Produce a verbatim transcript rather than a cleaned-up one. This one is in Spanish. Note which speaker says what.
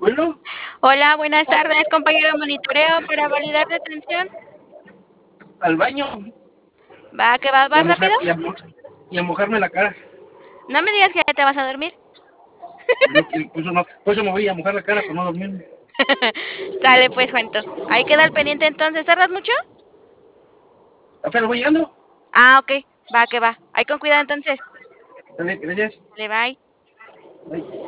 Speaker 1: Bueno,
Speaker 2: Hola, buenas tardes, compañero de monitoreo para validar detención.
Speaker 1: al baño
Speaker 2: Va, que va,
Speaker 1: y a,
Speaker 2: ¿vas
Speaker 1: mojar,
Speaker 2: rápido?
Speaker 1: y, a, mo- y a mojarme la cara.
Speaker 2: No me digas que ya te vas a dormir.
Speaker 1: Yo, que- por, eso no, por eso me voy a mojar la cara para no dormirme.
Speaker 2: Sale pues, Juanito. Ahí queda el pendiente entonces. ¿Tardas mucho?
Speaker 1: Apenas voy llegando.
Speaker 2: Ah, ok. Va, que va. Ahí con cuidado entonces.
Speaker 1: Dale, gracias.
Speaker 2: Vale, bye.
Speaker 1: Bye.